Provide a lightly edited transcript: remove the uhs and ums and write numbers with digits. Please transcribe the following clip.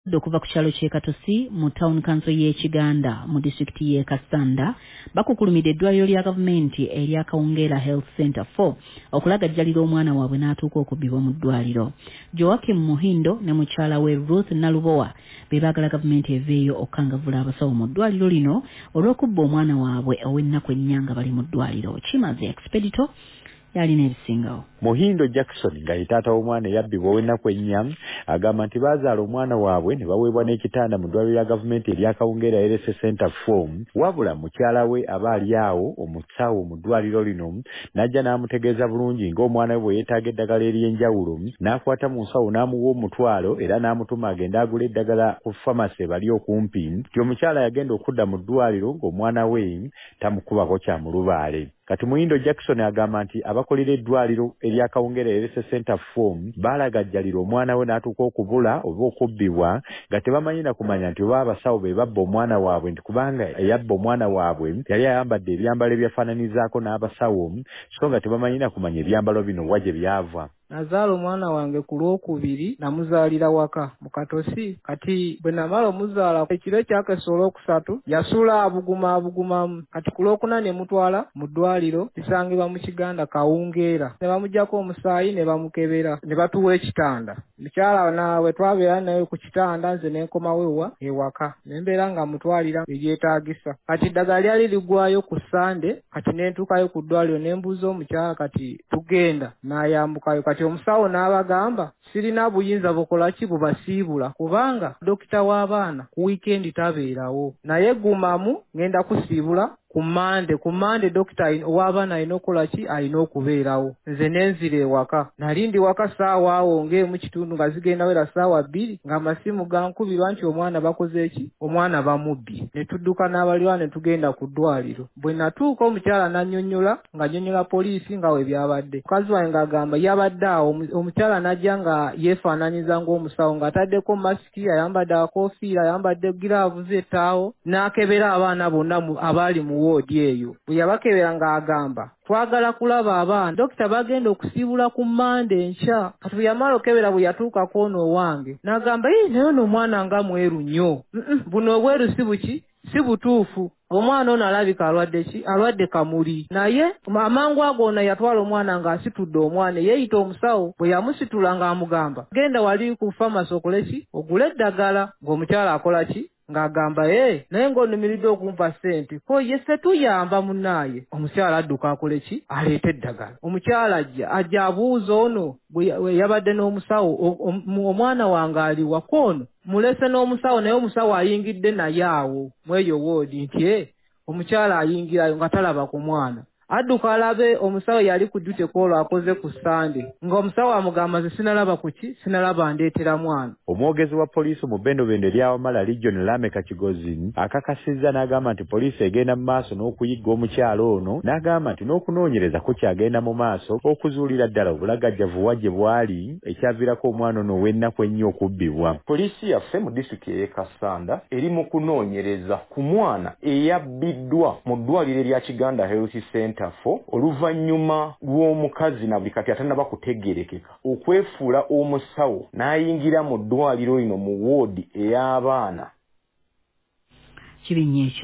Dokuva ku kyalo ky'e Katosi mu town council y'e Kiganda mu district y'e Kasanda bakukulumidde eddwaliro lya gavumenti erya Kawungeera Health Center 4 okulagajjalira omwana waabwe n'atuuka okubbibwa mu ddwaliro. Joakim Muhindo ne mukyala we Ruth Nalubowa be baagala gavumenti eveeyo okukangavvula abasawo mu ddwaliro lino olw'okubba omwana waabwe ow'ennaku ennya nga bali mu ddwaliro. Kimaze Expedito yalina ebisingawo. Muhindo Jackson nga ye taata w'omwana eyabbibwa ow'ennaku ennya agamba nti baazaala omwana waabwe ne baweebwa n'ekitanda mu ddwaliro lya gavumenti erya Kawungeera Health Center 4 wabula mukyala we aba ali awo omusawo mu ddwaliro lino n'ajja n'amutegeeza bulungi ng'omwana we bwe yeetaaga eddagala ery'enjawulo n'akwata mu nsawo n'amuwa omutwalo era n'amutuma agende agula eddagala ku famasi ebali okumpi nti omukyala yagenda okudda mu ddwaliro ng'omwana we tamukubako kyamulubaale. Kati Muhindo Jackson agamba nti abakolera eddwaliro erya Kawungeera Health Center 4 baalagajjalira omwana we n'atuuka okubula oba okubbibwa nga tebamanyi na kumanya nti oba abasawo be babba omwana waabwe nti kubanga eyabba omwana waabwe yali ayambadde ebyambalo ebyafaananizaako n'abasawo so nga tebamanyi na kumanya ebyambalo bino wa gye byava. Nazaala omwana wange ku Lwokubiri namuzaalira waka mu Katosi. Kati bwe namala omuzaala ekiro ekyakesa Olwokusatu yasula abugumamu. Kati ku Lwokuna ne mutwala mu ddwaliro lisangibwa mu Kiganda Kawungeera. Ne bamuggyako omusaayi ne bamukebera ne batuwa ekitanda. Mukyala naawe twabeera naye ku kitanda nze ne nkomawo ewaka. Ne mbeera nga mutwalira ebyetaagisa. Kati eddagala lyali liggwayo ku Sande. Kati ne ntuukayo ku ddwaliro ne mbuuza omukyala kati tugenda n'ayambukayo. Kati omusawo n'abagamba sirina buyinza bukola ki bubasiibula kubanga dokita w'abaana ku wiikendi tabeerawo naye gumamu ngenda kusiibula ku Mande dokita ow'abaana alina okukola ki alina okubeerawo. Nze nenzira ewaka nali ndi waka ssaawa awo ng'emu kitundu nga zigenda wera ssaawa 2 nga amasimu gankubirwa nti omwana bakoze ki omwana bamubbye. Ne tudduka n'abalirwana ne tugenda ku ddwaliro. Bwe natuuka omukyala n'annyonnyola nga nnyonnyola poliisi nga we byabadde. Mukazi wange ng'agamba yabadde awo omukyala n'ajja nga yeefaananyiza ng'omusawo ng'ataddeko masiki ayambadde akoofiira ayambadde giraavuzi ettaawo n'akebera abaana bonna abaali mu woodi eyo. Bwe yabakebera ng'agamba twagala kulaba abaana dokita bagenda okusiibula ku Mande enkya. Kati bwe yamala okebera bwe yatuukako ono owange n'agamba naye ono omwana nga mweru nnyo. Buno obweru si buki si butuufu. Omwana ono alabika alwadde ki alwadde kamuli. Naye amangu ago ono yatwala omwana ng'asitudde omwana yeeyita omusawo. Bwe yamusitula ng'amugamba genda wali ku famasi okole ki ogule eddagala. Ng'omukyala akola ki ng'agamba naye ng'onnumiridde okumpa ssente ko ye ffe tuyamba munnaaye. Omukyala adduka akole ki aleeta eddagala. Omukyala ajja abuuza ono bwe yabadde n'omusawo omwana wange ali waka ono mulese n'omusawo naye omusawo ayingidde naye awo mweyo woodi nti omukyala ayingirayo nga talaba ku mwana. Adduka alabe omusawo yali ku ddute koolo akoze ku Sande ng'omusawo amugamba ze sinalaba kuki sinalaba ndeetera mwana. Omwogezi wa poliisi mu Bendobendo ery'Awamala Region Lameka Kigozi akakasizza n'agamba nti poliisi egenda mu maaso n'okuyigga omukyala ono n'agamba nti n'okunoonyereza kukyagenda mu maaso okuzuulira ddala obulagajjavu wa gye bwali ekyaviirako omwana ono ow'ennaku ennya okubbibwa. Poliisi yaffe mu disitulikiti y'e Kasanda eri mu kunoonyereza ku mwana eyabbiddwa mu ddwaliro erya Kiganda Health Center 4 oluvannyuma lw'omukazi na buli kati atannaba kutegeerekeka okwefuula omusawo n'ayingira mu ddwaliro lino mu woodi ey'abaana. Kibinnye